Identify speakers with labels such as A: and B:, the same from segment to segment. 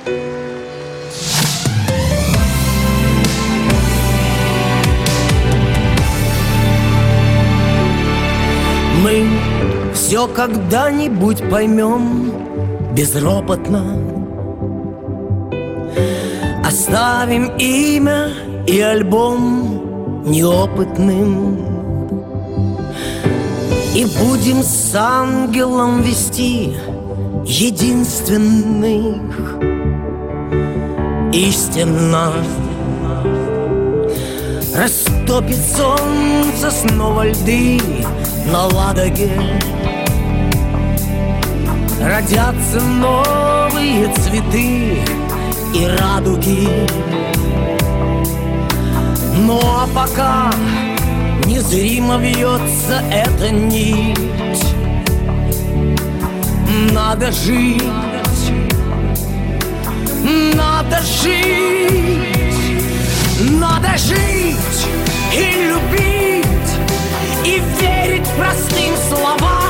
A: Мы все когда-нибудь поймем безропотно. Оставим имя и альбом неопытным и будем с ангелом вести единственных истинно. Растопит солнце снова льды на Ладоге, родятся новые цветы и радуги. Ну а пока незримо вьется эта нить, надо жить, надо жить, надо жить и любить, и верить простым словам.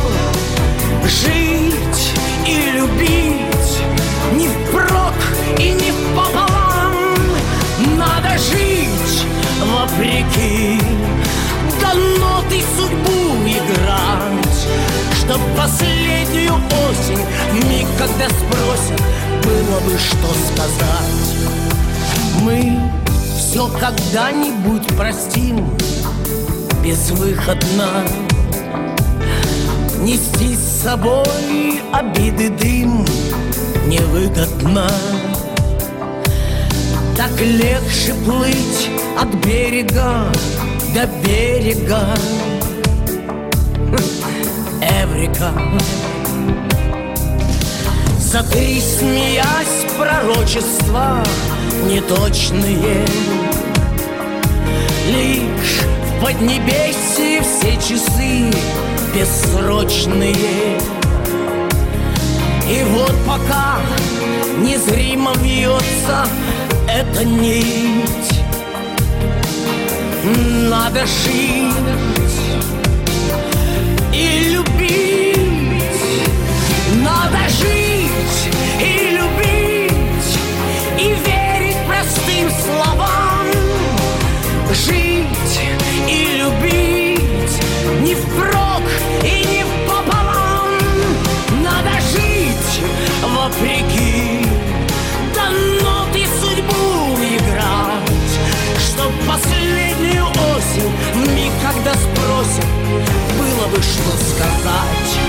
A: Жить и любить не впрок и не впополам. Надо жить вопреки, дано ты судьбу играть, чтоб последнюю осень, в миг, когда спросят, было бы что сказать. Мы все когда-нибудь простим безвыходно. Нести с собой обиды дым невыгодно. Так легче плыть от берега до берега. Эврика. Затри, смеясь, пророчества неточные. Лишь в поднебесье все часы бессрочные. И вот пока незримо вьется эта нить, надо жить и любить. Надо жить и любить, и верить простым словам. Жить и любить не впрок и не впополам. Надо жить вопреки, дано ты судьбу играть, чтоб последнюю осень, в миг, когда спросят, было бы что сказать.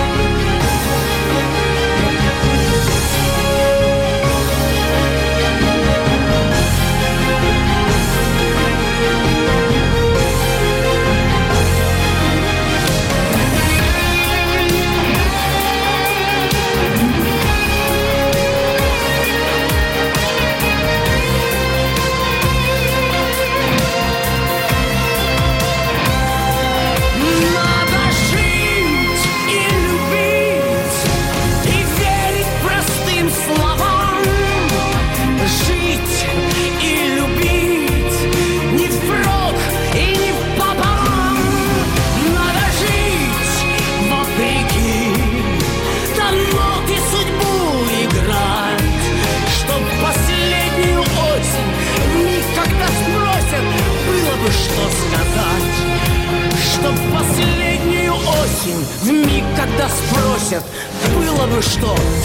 A: Что сказать, чтоб последнюю осень, в миг, когда спросят, было бы что